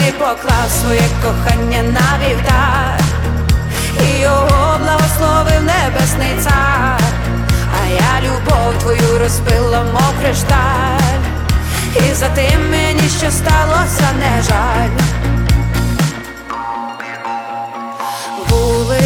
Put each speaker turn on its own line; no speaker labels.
ти поклав своє кохання на вівтар, і його благословив небесний цар. А я любов твою розбила, мов кришталь, і за тим мені що сталося не жаль. Були